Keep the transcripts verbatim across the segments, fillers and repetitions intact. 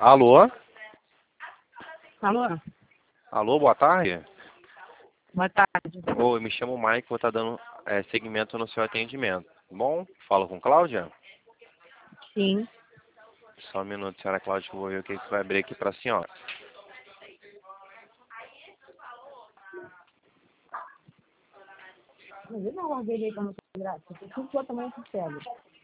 Alô? Alô? Alô, boa tarde. Boa tarde. Oi, me chamo Mike, vou estar dando é, seguimento no seu atendimento. Bom, falo com Cláudia? Sim. Só um minuto, senhora Cláudia, que eu vou ver o que que vai abrir aqui para a senhora. Mas eu não larguei ele quando foi grátis. Eu preciso que eu também se cego.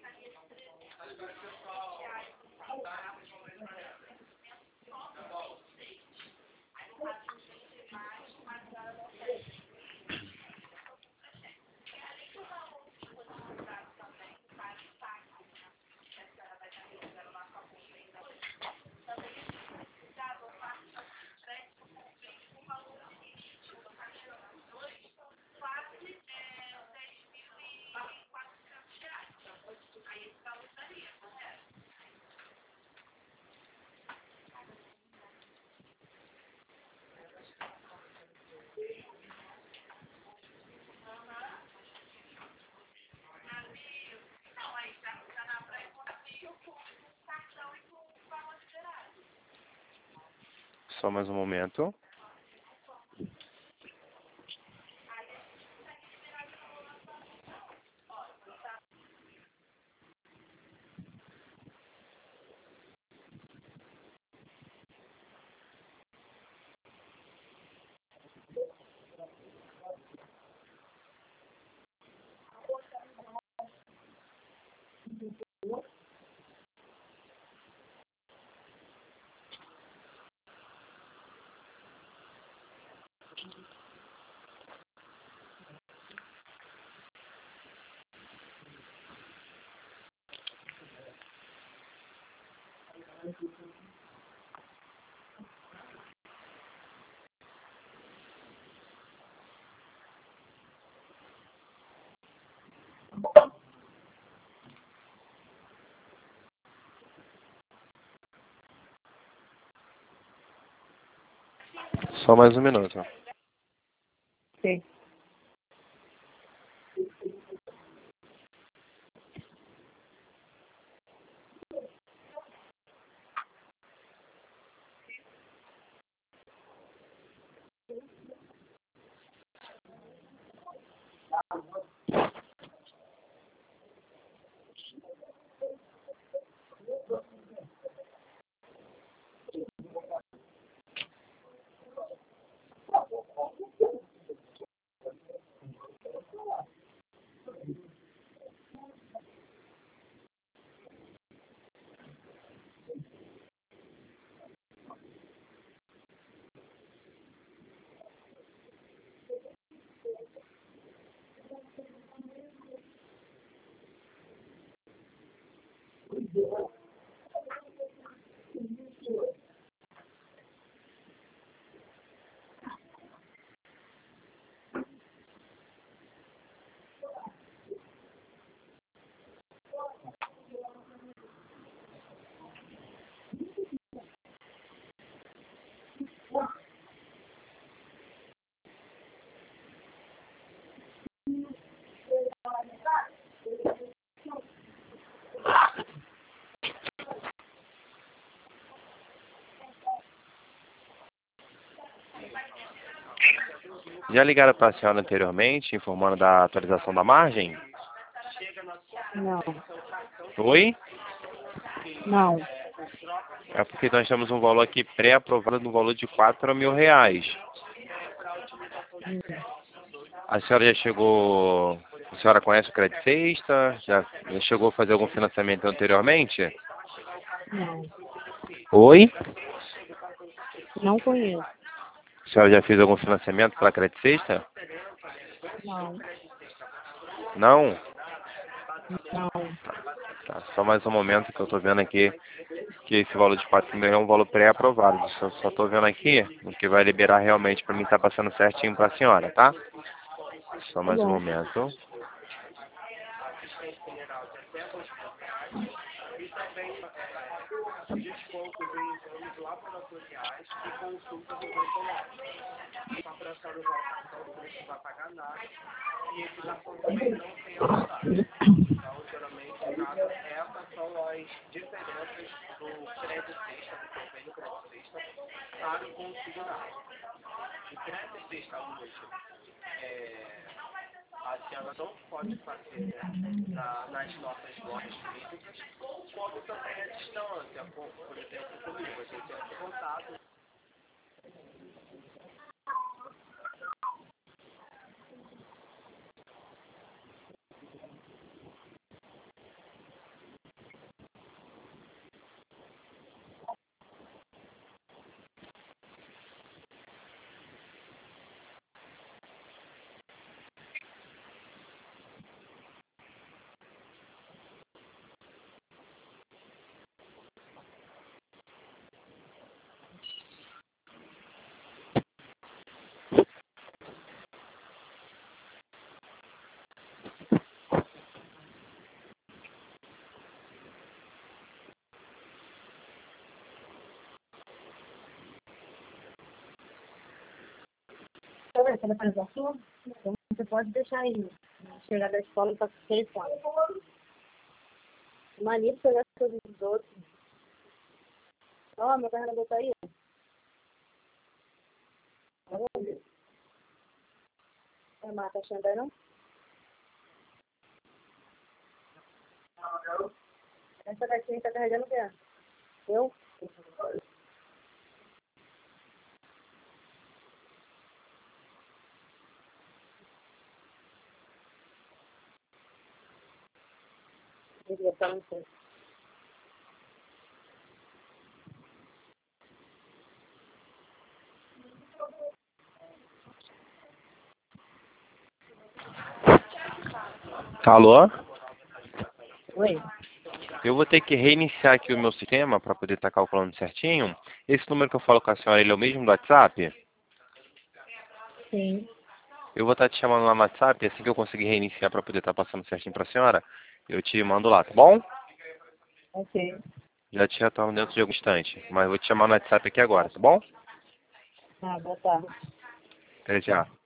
Só mais um momento. Só mais um minuto. Sim. Já ligaram para a senhora anteriormente, informando da atualização da margem? Não. Oi? Não. É porque nós temos um valor aqui pré-aprovado no valor de quatro mil reais. Hum. A senhora já chegou... A senhora conhece o Crédito Sexta? Já, já chegou a fazer algum financiamento anteriormente? Não. Oi? Não conheço. A senhora já fez algum financiamento pela Crédito Sexta? Não. Não? Não. Tá, só mais um momento que eu estou vendo aqui que esse valor de quatro mil é um valor pré-aprovado. Eu só estou vendo aqui o que vai liberar realmente para mim estar passando certinho para a senhora, tá? Só Tá mais um bom. momento. são as diferenças do crédito sexta, do convênio crédito sexta, para o consignado. O crédito sexta hoje, é, a senhora não pode fazer na, nas nossas lojas físicas, como também a distância, por, por exemplo, comigo, a gente entra em contato. Você vai fazer a sua? Então você pode deixar aí. Chegar da escola para seis quatro. Mania de pegar as coisas dos outros. Ó, meu carregador tá aí. Tá vendo? É, Marta, tá achando aí não? Essa caixinha tá carregando o quê? Eu? Devia estar no centro. Alô? Oi? Eu vou ter que reiniciar aqui o meu sistema para poder estar calculando certinho. Esse número que eu falo com a senhora, ele é o mesmo do WhatsApp? Sim. Eu vou estar te chamando lá no WhatsApp, assim que eu conseguir reiniciar para poder estar passando certinho para a senhora, eu te mando lá, tá bom? Ok. Já te retorno dentro de algum instante, mas vou te chamar no WhatsApp aqui agora, tá bom? Ah, boa tarde. Até já.